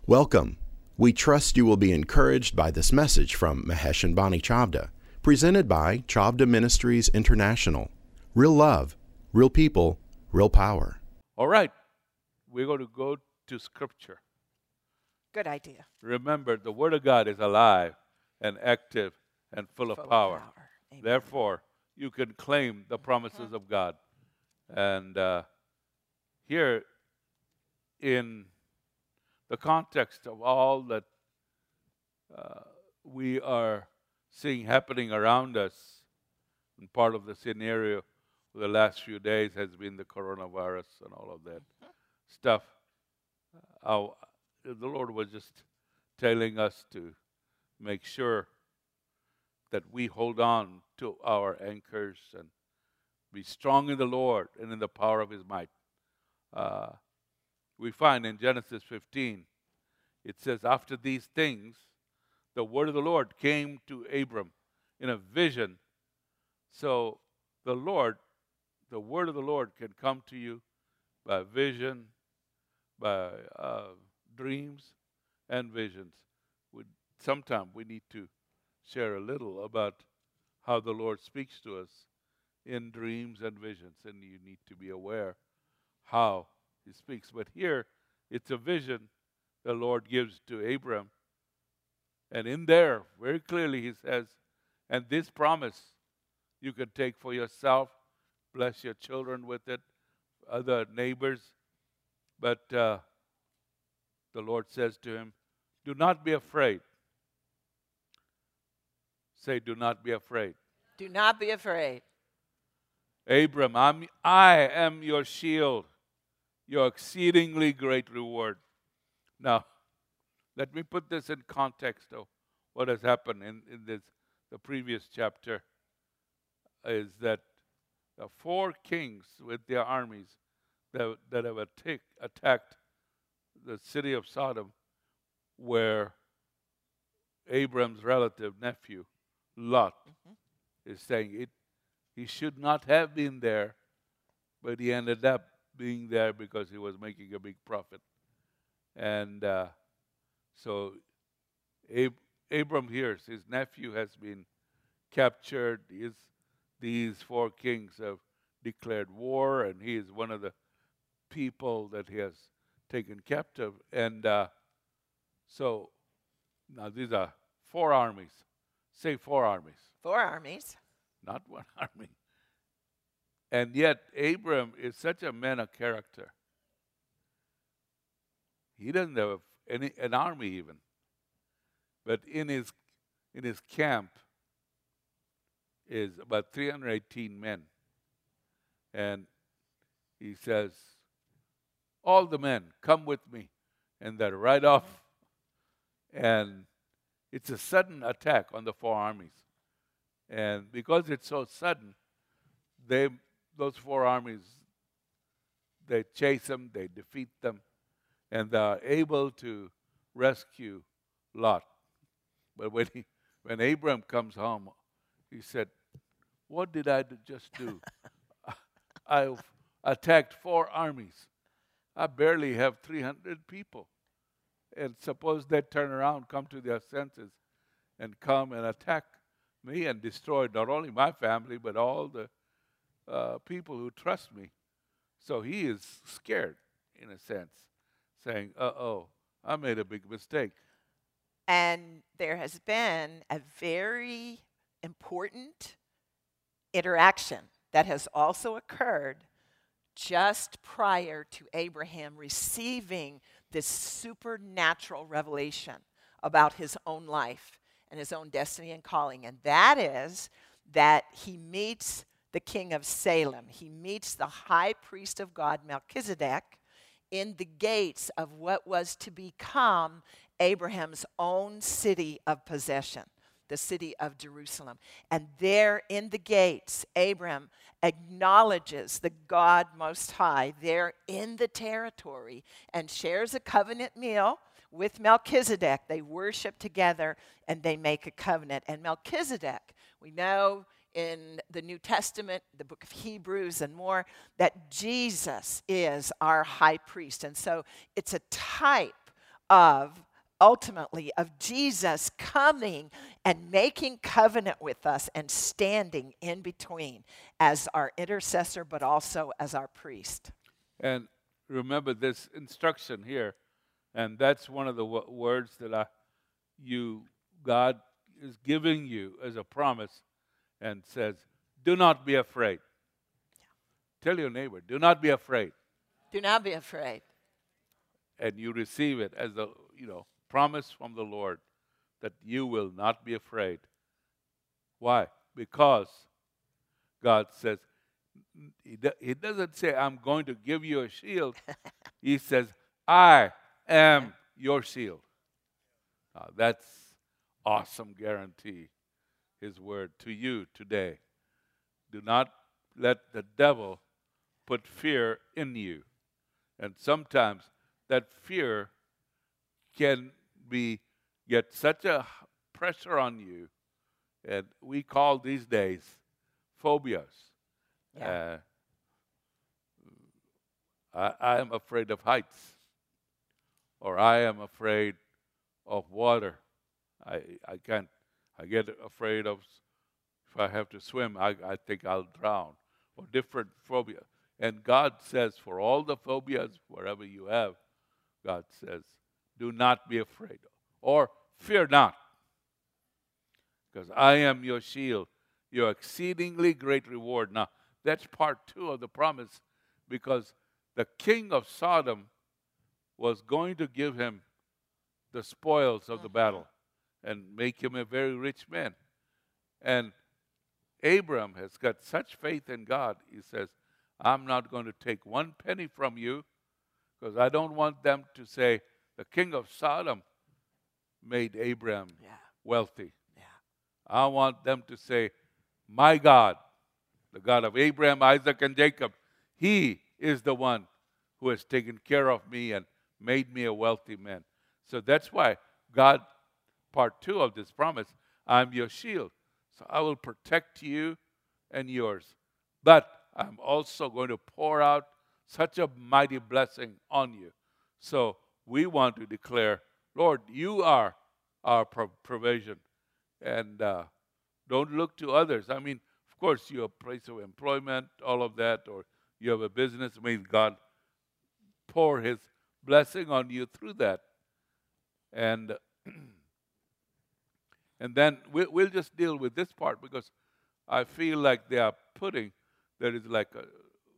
Welcome. We trust you will be encouraged by this message from Mahesh and Bonnie Chavda, presented by Chavda Ministries International. Real love, real people, real power. All right, we're going to go to Scripture. Good idea. Remember, the Word of God is alive and active and full of power. Amen. Therefore, you can claim the promises of God. And here, in the context of all that we are seeing happening around us, and part of the scenario for the last few days has been the coronavirus and all of that stuff. The Lord was just telling us to make sure that we hold on to our anchors and be strong in the Lord and in the power of His might. We find in Genesis 15, it says, after these things, the word of the Lord came to Abram in a vision. So the word of the Lord can come to you by vision, by dreams and visions. Sometime we need to share a little about how the Lord speaks to us in dreams and visions, and you need to be aware how He speaks. But here, it's a vision the Lord gives to Abram, and in there, very clearly He says, and this promise you can take for yourself, bless your children with it, other neighbors, but the Lord says to him, do not be afraid. Say, do not be afraid. Do not be afraid. Abram, I am your shield, your exceedingly great reward. Now, let me put this in context of what has happened in the previous chapter, is that the four kings with their armies that have attacked the city of Sodom, where Abram's relative nephew, Lot, is saying he should not have been there, but he ended up being there because he was making a big profit. And so Abram hears his nephew has been captured. These four kings have declared war, and he is one of the people that he has taken captive. And so now these are four armies. Say four armies. Four armies. Not one army. And yet Abram is such a man of character. He doesn't have an army even. But in his camp is about 318 men. And he says, all the men, come with me. And they're right off. And it's a sudden attack on the four armies. And because it's so sudden, those four armies, they chase them, they defeat them, and they're able to rescue Lot. But when Abram comes home, he said, what did I just do? I attacked four armies. I barely have 300 people. And suppose they turn around, come to their senses, and come and attack me and destroy not only my family, but all the people who trust me. So he is scared, in a sense, saying, I made a big mistake. And there has been a very important interaction that has also occurred just prior to Abraham receiving this supernatural revelation about his own life and his own destiny and calling. And that is that he meets the king of Salem. He meets the high priest of God, Melchizedek, in the gates of what was to become Abraham's own city of possession, the city of Jerusalem. And there in the gates, Abraham acknowledges the God Most High there in the territory and shares a covenant meal with Melchizedek. They worship together and they make a covenant. And Melchizedek, we know in the New Testament, the book of Hebrews and more, that Jesus is our high priest. And so it's a type of, ultimately, of Jesus coming and making covenant with us and standing in between as our intercessor, but also as our priest. And remember this instruction here, and that's one of the words that God is giving you as a promise, and says, "Do not be afraid." Tell your neighbor, "Do not be afraid." Do not be afraid. And you receive it as a promise from the Lord that you will not be afraid. Why? Because God says, He doesn't say, "I'm going to give you a shield." He says, "I am your shield." That's awesome guarantee, His word to you today. Do not let the devil put fear in you. And sometimes that fear can get such a pressure on you, and we call these days phobias. Yeah. I am afraid of heights, or I am afraid of water. I can't. I get afraid of, if I have to swim, I think I'll drown, or different phobia. And God says, for all the phobias, wherever you have, God says, do not be afraid, or fear not, because I am your shield, your exceedingly great reward. Now, that's part 2 of the promise, because the king of Sodom was going to give him the spoils of the battle and make him a very rich man. And Abram has got such faith in God, he says, I'm not going to take one penny from you, because I don't want them to say the king of Sodom made Abram wealthy. Yeah. I want them to say, my God, the God of Abraham, Isaac, and Jacob, He is the one who has taken care of me and made me a wealthy man. So that's why God, part 2 of this promise, I'm your shield. So I will protect you and yours. But I'm also going to pour out such a mighty blessing on you. So we want to declare, Lord, you are our provision. And don't look to others. I mean, of course, you have a place of employment, all of that, or you have a business. May God pour His blessing on you through that. And and then we'll just deal with this part, because I feel like they are putting, there is like a,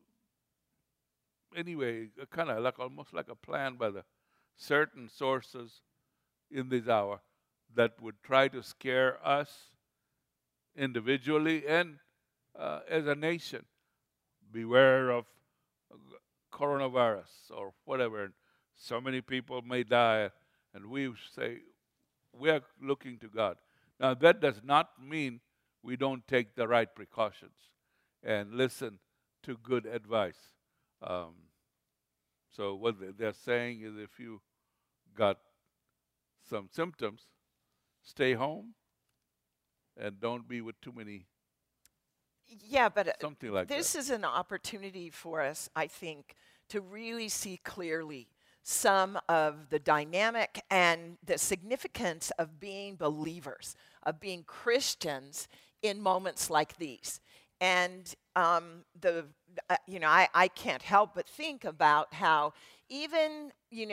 anyway, kind of like almost like a plan by the certain sources in this hour that would try to scare us individually and as a nation. Beware of coronavirus or whatever. So many people may die, and we say we are looking to God. Now, that does not mean we don't take the right precautions and listen to good advice. So what they're saying is, if you got some symptoms, stay home and don't be with too many. Yeah, but something like this that. is an opportunity for us, I think, to really see clearly some of the dynamic and the significance of being believers, of being Christians in moments like these. And I can't help but think about how even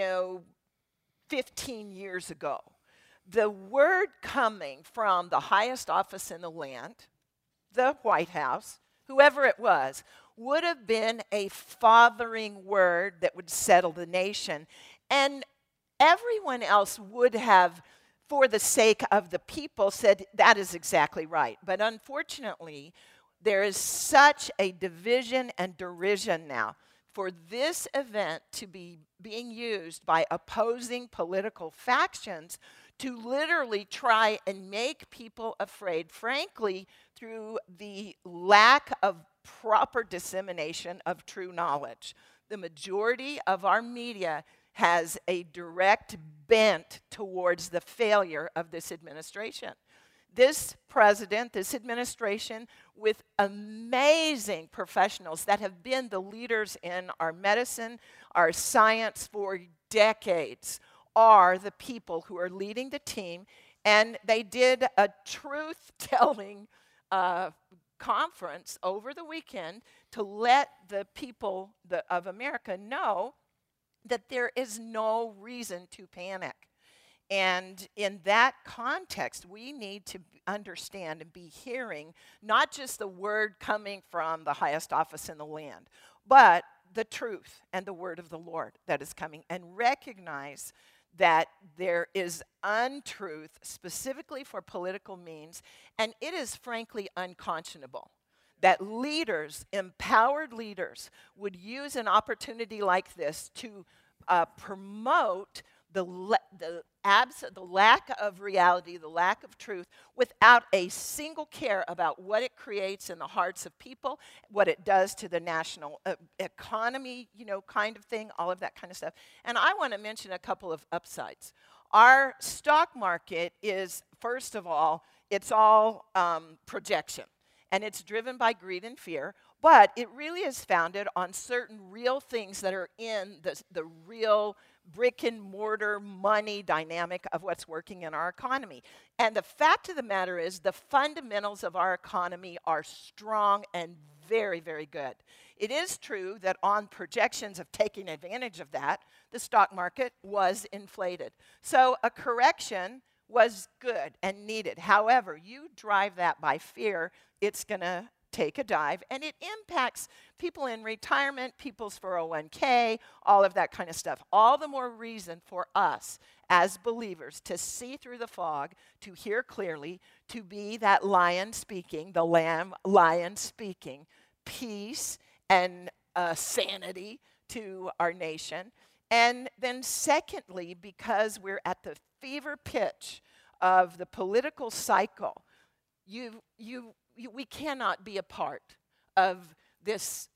15 years ago, the word coming from the highest office in the land, the White House, whoever it was, would have been a fathering word that would settle the nation. And everyone else would have, for the sake of the people, said, that is exactly right. But unfortunately, there is such a division and derision now for this event to be being used by opposing political factions to literally try and make people afraid, frankly, through the lack of proper dissemination of true knowledge. The majority of our media has a direct bent towards the failure of this administration. This president, this administration, with amazing professionals that have been the leaders in our medicine, our science for decades, are the people who are leading the team. And they did a truth-telling conference over the weekend to let the people of America know that there is no reason to panic. And in that context, we need to understand and be hearing not just the word coming from the highest office in the land, but the truth and the word of the Lord that is coming, and recognize that there is untruth specifically for political means, and it is frankly unconscionable that leaders, empowered leaders, would use an opportunity like this to promote the lack of reality, the lack of truth, without a single care about what it creates in the hearts of people, what it does to the national economy, kind of thing, all of that kind of stuff. And I want to mention a couple of upsides. Our stock market is, first of all, it's all projection. And it's driven by greed and fear, but it really is founded on certain real things that are in the real brick and mortar money dynamic of what's working in our economy. And the fact of the matter is the fundamentals of our economy are strong and very, very good. It is true that on projections of taking advantage of that, the stock market was inflated. So a correction was good and needed. However, you drive that by fear, it's going to take a dive, and it impacts people in retirement, people's 401k, all of that kind of stuff. All the more reason for us as believers to see through the fog, to hear clearly, to be that lion speaking, the lamb lion speaking, peace and sanity to our nation. And then secondly, because we're at the fever pitch of the political cycle, we cannot be a part of this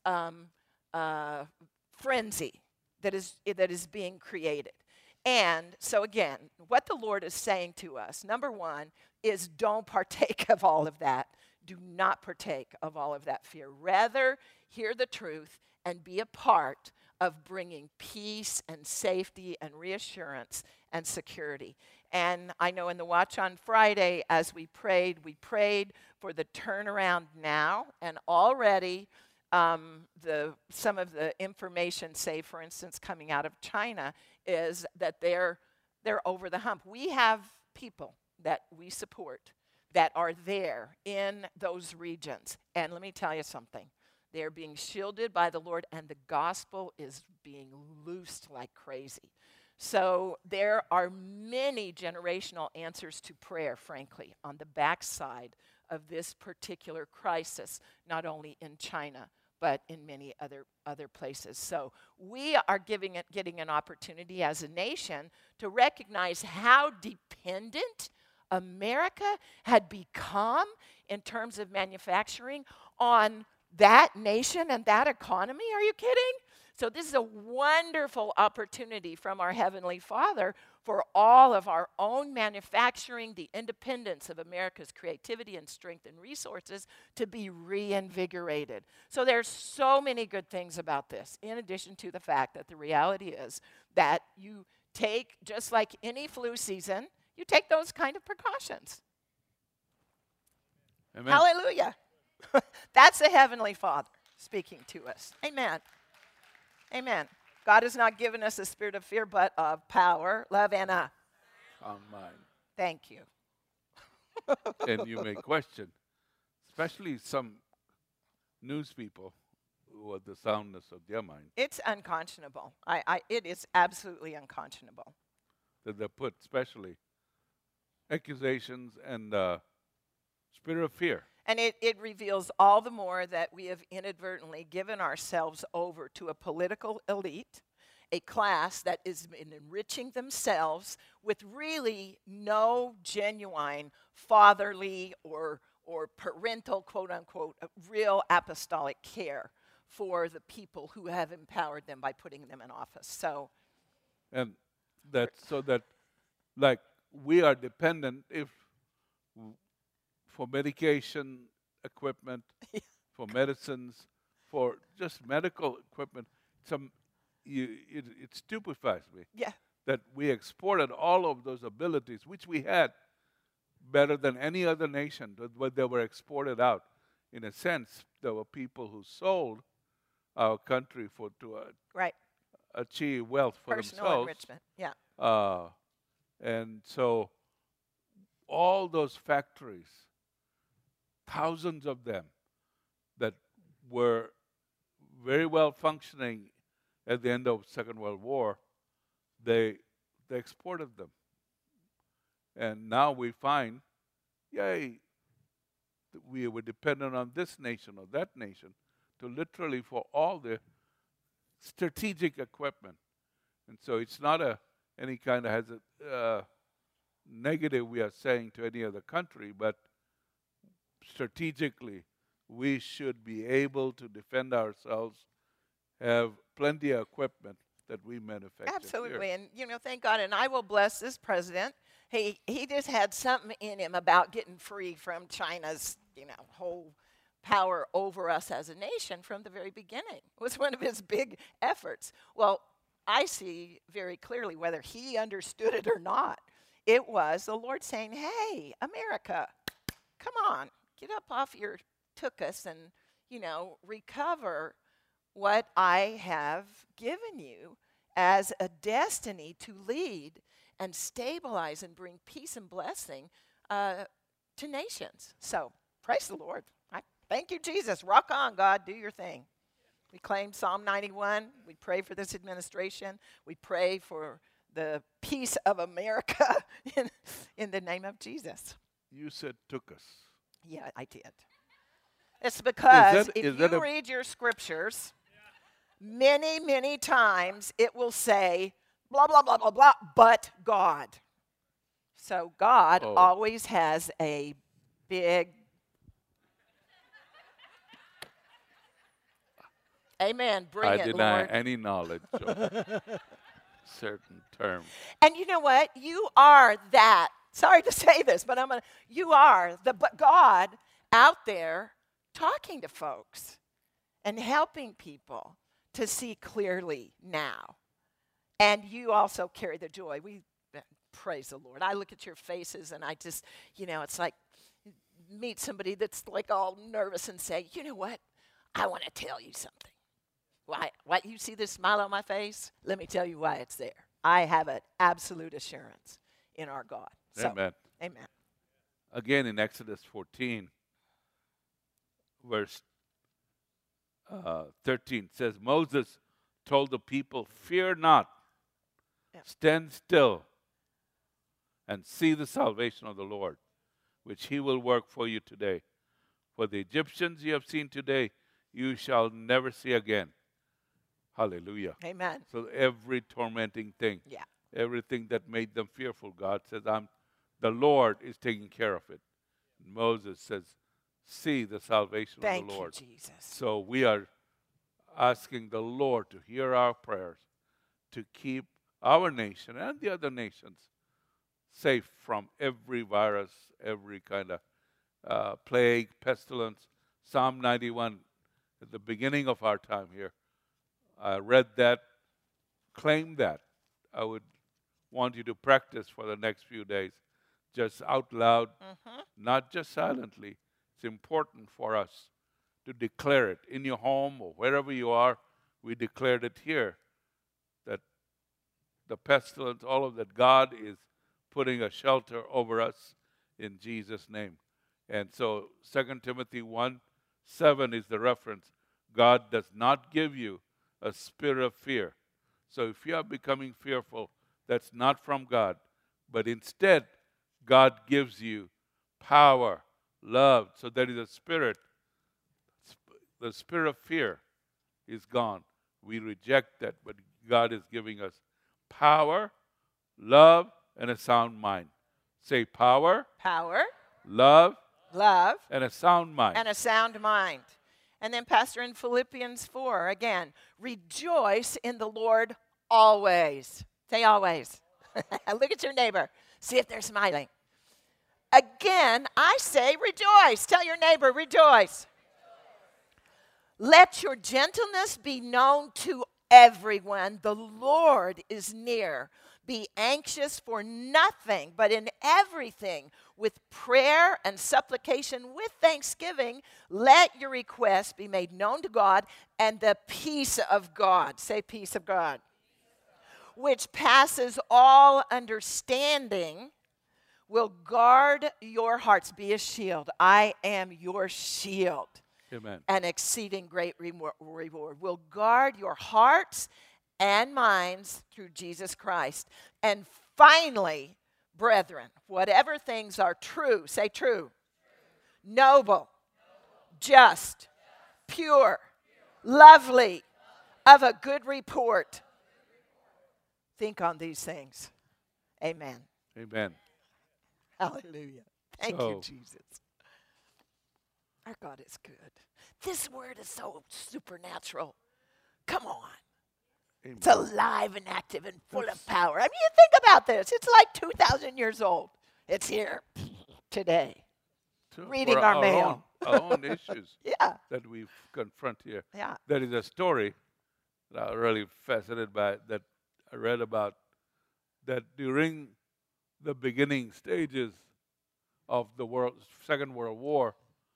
frenzy that is being created. And so again, what the Lord is saying to us, number one, is don't partake of all of that. Do not partake of all of that fear. Rather, hear the truth and be a part of bringing peace and safety and reassurance and security. And I know in the Watch on Friday, as we prayed for the turnaround now, and already some of the information, say, for instance, coming out of China, is that they're over the hump. We have people that we support that are there in those regions. And let me tell you something. They're being shielded by the Lord, and the gospel is being loosed like crazy. So there are many generational answers to prayer, frankly, on the backside of this particular crisis, not only in China, but in many other places. So we are getting an opportunity as a nation to recognize how dependent America had become in terms of manufacturing on that nation and that economy. Are you kidding? So this is a wonderful opportunity from our Heavenly Father for all of our own manufacturing, the independence of America's creativity and strength and resources to be reinvigorated. So there's so many good things about this, in addition to the fact that the reality is that you take, just like any flu season, you take those kind of precautions. Amen. Hallelujah. That's the Heavenly Father speaking to us. Amen. Amen. God has not given us a spirit of fear, but of power, love, and a sound mind. Thank you. And you may question, especially some news people who are the soundness of their mind, It's unconscionable. It is absolutely unconscionable. that they put especially accusations and spirit of fear. And it reveals all the more that we have inadvertently given ourselves over to a political elite, a class that is enriching themselves with really no genuine fatherly or parental, quote unquote, real apostolic care for the people who have empowered them by putting them in office. So, And that so that, like, we are dependent for medication equipment, for medicines, for just medical equipment. It stupefies me yeah. that we exported all of those abilities, which we had better than any other nation, but they were exported out. In a sense, there were people who sold our country to Right. achieve wealth for Personal themselves. enrichment. Yeah. And so all those factories, thousands of them, that were very well functioning at the end of Second World War, they exported them. And now we find, yay, we were dependent on this nation or that nation to literally for all the strategic equipment. And so it's not any kind of has a negative we are saying to any other country, but strategically we should be able to defend ourselves, have plenty of equipment that we manufacture. Absolutely. Here. And, thank God. And I will bless this president. He just had something in him about getting free from China's, whole power over us as a nation from the very beginning. It was one of his big efforts. Well, I see very clearly, whether he understood it or not, it was the Lord saying, hey, America, come on, get up off your tuchus and, recover what I have given you as a destiny to lead and stabilize and bring peace and blessing to nations. So, praise the Lord. Thank you, Jesus. Rock on, God. Do your thing. We claim Psalm 91. We pray for this administration. We pray for the peace of America in the name you said took us. Yeah, I did. It's because is if that you read your scriptures, many, many times it will say, blah, blah, blah, blah, blah, but God. So God always has a big... Amen. Bring it, Lord. I deny any knowledge of certain terms. And you know what? You are that. Sorry to say this, but you are the God out there talking to folks and helping people to see clearly now. And you also carry the joy. We praise the Lord. I look at your faces and I just, it's like meet somebody that's like all nervous and say, you know what? I want to tell you something. Why you see this smile on my face? Let me tell you why it's there. I have an absolute assurance in our God. So, Amen. Amen. Again, in Exodus 14, verse 13, says, Moses told the people, fear not, stand still, and see the salvation of the Lord, which he will work for you today. For the Egyptians you have seen today, you shall never see again. Hallelujah. Amen. So every tormenting thing, Yeah. everything that made them fearful, God says, the Lord is taking care of it. And Moses says, see the salvation of the Lord. Thank you, Jesus. So we are asking the Lord to hear our prayers, to keep our nation and the other nations safe from every virus, every kind of plague, pestilence. Psalm 91, at the beginning of our time here, I read that, claim that. I would want you to practice for the next few days, just out loud, not just silently. It's important for us to declare it in your home or wherever you are. We declared it here, that the pestilence, all of that, God is putting a shelter over us in Jesus' name. And so 2 Timothy 1:7 is the reference. God does not give you a spirit of fear. So if you are becoming fearful, that's not from God. But instead, God gives you power, love. So there is a spirit. The spirit of fear is gone. We reject that, but God is giving us power, love, and a sound mind. Say power, love, and a sound mind. And a sound mind. And then, Pastor, in Philippians 4, again, rejoice in the Lord always. Say always. Look at your neighbor. See if they're smiling. Again, I say rejoice. Tell your neighbor, rejoice. Let your gentleness be known to everyone. The Lord is near. Be anxious for nothing, but in everything, with prayer and supplication, with thanksgiving, let your requests be made known to God, and the peace of God, say peace of God, which passes all understanding, will guard your hearts. Be a shield. I am your shield. Amen. An exceeding great reward. Will guard your hearts and minds through Jesus Christ. And finally, brethren, whatever things are true, say true, noble, just, pure, lovely, of a good report. Think on these things. Amen. Amen. Hallelujah. Thank you, Jesus. Our God is good. This word is so supernatural. Come on. Amen. It's alive and active and full of power. I mean, you think about this. It's like 2,000 years old. It's here today. Reading For our mail. our own issues Yeah. that we confront here. Yeah. There is a story that I'm really fascinated by, that I read about, that during the beginning stages of the Second World War,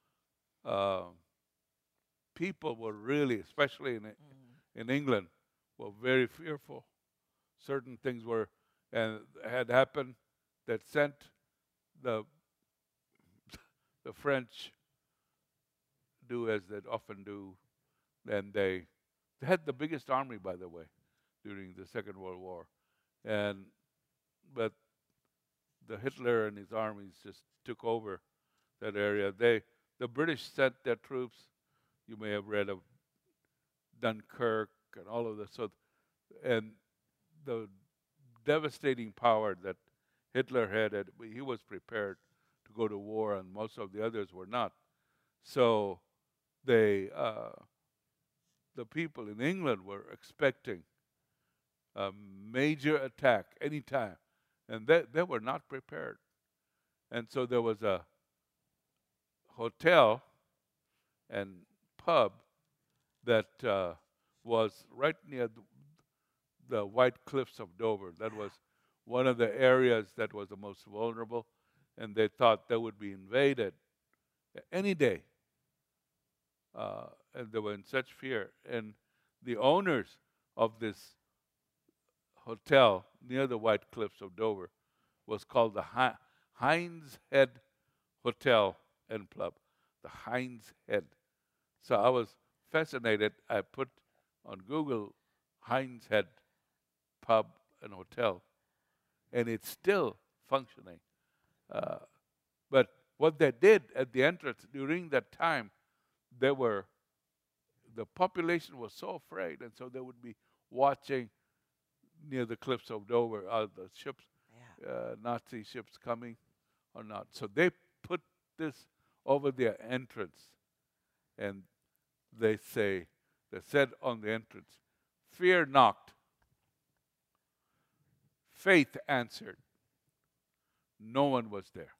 people were really, especially in England, were very fearful. Certain things had happened that sent the French do as they often do, and they had the biggest army, by the way, during the Second World War, but the Hitler and his armies just took over that area. The British sent their troops. You may have read of Dunkirk and all of this. And the devastating power that Hitler had, he was prepared to go to war, and most of the others were not. So the people in England were expecting a major attack anytime, and they were not prepared. And so there was a hotel and pub that was right near the White Cliffs of Dover. That was one of the areas that was the most vulnerable, and they thought they would be invaded any day. And they were in such fear. And the owners of this hotel near the White Cliffs of Dover was called the Hind's Head Hotel and Pub, the Hind's Head. So I was fascinated. I put on Google Hind's Head Pub and Hotel, and it's still functioning. But what they did at the entrance during that time, the population was so afraid, and so they would be watching near the cliffs of Dover, the ships, Nazi ships coming or not. So they put this over their entrance, and they said on the entrance, "Fear not, faith answered." No one was there.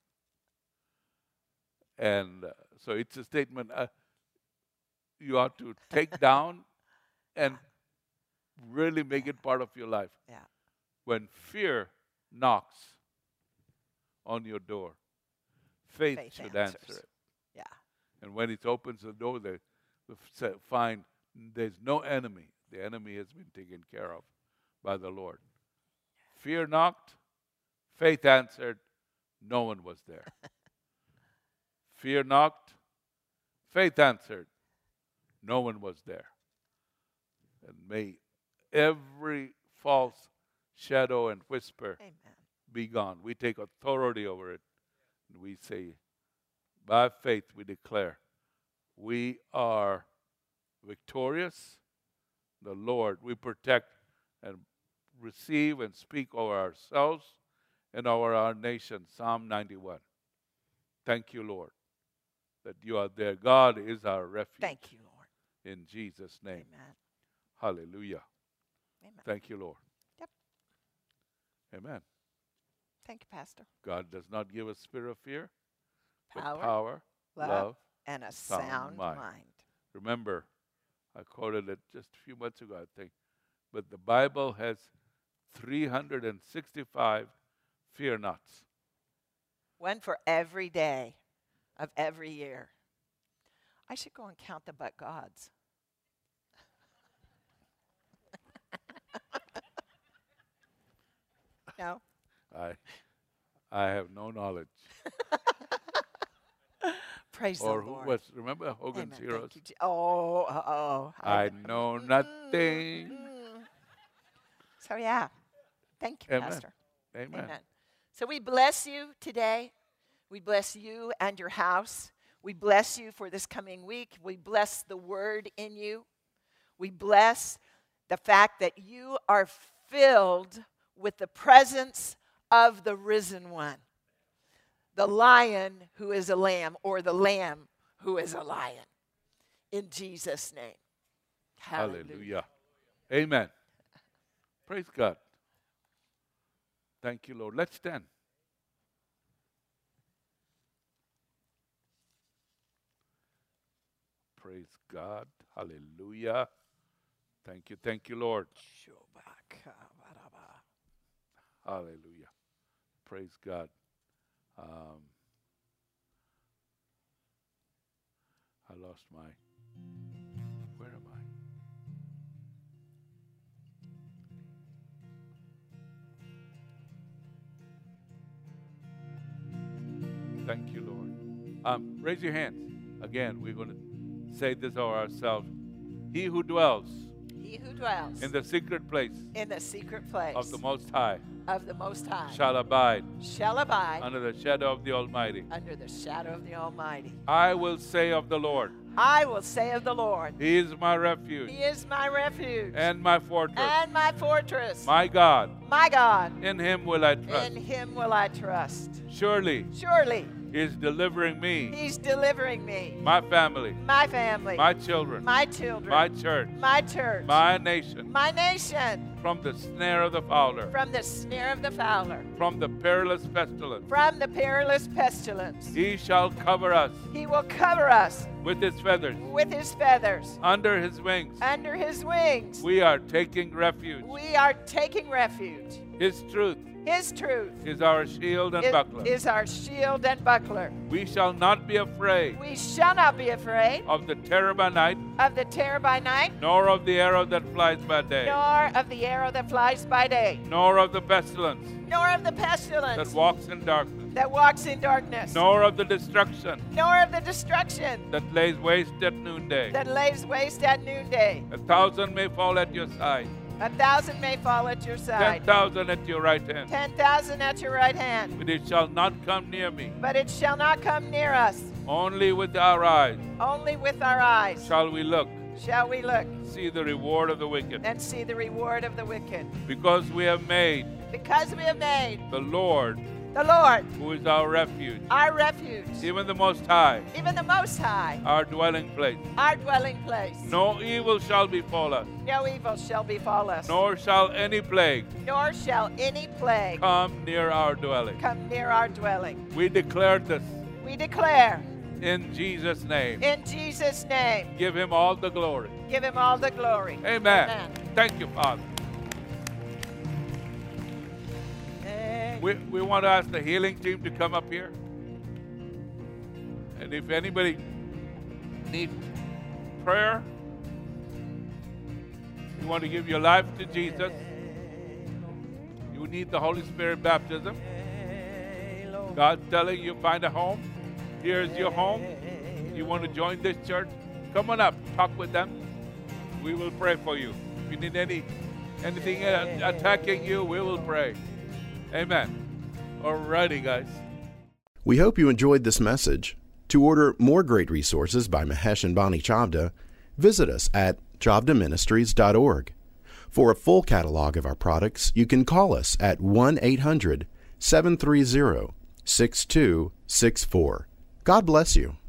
And so it's a statement you ought to take down and really make it part of your life. Yeah. When fear knocks on your door, faith should answer it. Yeah. And when it opens the door, they find there's no enemy. The enemy has been taken care of by the Lord. Fear knocked, faith answered, no one was there. Fear knocked, faith answered, no one was there. And may every false shadow and whisper be gone. We take authority over it. And we say, by faith we declare, we are victorious. The Lord, we protect and receive and speak over ourselves and over our nation. Psalm 91. Thank you, Lord, that you are there. God is our refuge. Thank you, Lord. In Jesus' name. Amen. Hallelujah. Amen. Thank you, Lord. Yep. Amen. Thank you, Pastor. God does not give a spirit of fear, but Power, power, love, and a sound mind. Remember, I quoted it just a few months ago, I think, but the Bible has 365 fear nots. One for every day of every year. I should go and count the but gods. No? I have no knowledge. Praise Or the who Lord. was, remember Hogan's Amen. Heroes? Thank you, oh. I know nothing. So yeah, thank you, Amen. Pastor. Amen. Amen. So we bless you today. We bless you and your house. We bless you for this coming week. We bless the word in you. We bless the fact that you are filled with the presence of the risen one, the lion who is a lamb, or the lamb who is a lion. In Jesus' name. Hallelujah. Amen. Praise God. Thank you, Lord. Let's stand. Praise God. Hallelujah. Thank you, Lord. Hallelujah. Praise God. I lost my, where am I? Thank you, Lord. Raise your hands. Again, we're going to say this over ourselves. He who dwells in the secret place of the Most High shall abide under the shadow of the Almighty. under the shadow of the Almighty. I will say of the Lord, I will say of the Lord, He is my refuge He is my refuge and my fortress. and my fortress. My God, My God, in Him will I trust. in Him will I trust. Surely Surely He is delivering me, He's delivering me, my family, my family, my children, my children, my church, my church, my nation, my nation, from the snare of the fowler, from the snare of the fowler, from the perilous pestilence. from the perilous pestilence. He shall cover us He will cover us with His feathers. with His feathers. Under His wings, Under His wings, we are taking refuge. we are taking refuge. His truth His truth is our shield and buckler. is our shield and buckler. We shall not be afraid We shall not be afraid of the terror by night, of the terror by night, nor of the arrow that flies by day, nor of the arrow that flies by day, nor of the pestilence nor of the that pestilence walks in darkness, that walks in darkness, nor of the destruction nor of the destruction that lays waste at noonday. that lays waste at noonday. 1,000 may fall at your side, 1,000 may fall at your side, 10,000 at your right hand, 10,000 at your right hand, but it shall not come near me. but it shall not come near us. Only with our eyes Only with our eyes shall we look, shall we look see the reward of the wicked. and see the reward of the wicked. Because we have made Because we have made the Lord, the Lord who is our refuge, our refuge, even the Most High, even the Most High, our dwelling place. our dwelling place. No evil shall befall us, No evil shall befall us, nor shall any plague nor shall any plague come near our dwelling. come near our dwelling. We declare this We declare in Jesus' name. in Jesus' name, Give Him all the glory. give Him all the glory. Amen. Amen. Thank you, Father. Amen. We want to ask the healing team to come up here. And if anybody needs prayer, you want to give your life to Jesus, you need the Holy Spirit baptism. God's telling you, find a home. Here's your home. You want to join this church? Come on up. Talk with them. We will pray for you. If you need anything attacking you, we will pray. Amen. Alrighty, guys. We hope you enjoyed this message. To order more great resources by Mahesh and Bonnie Chavda, visit us at chavdaministries.org. For a full catalog of our products, you can call us at 1-800-730-6264. God bless you.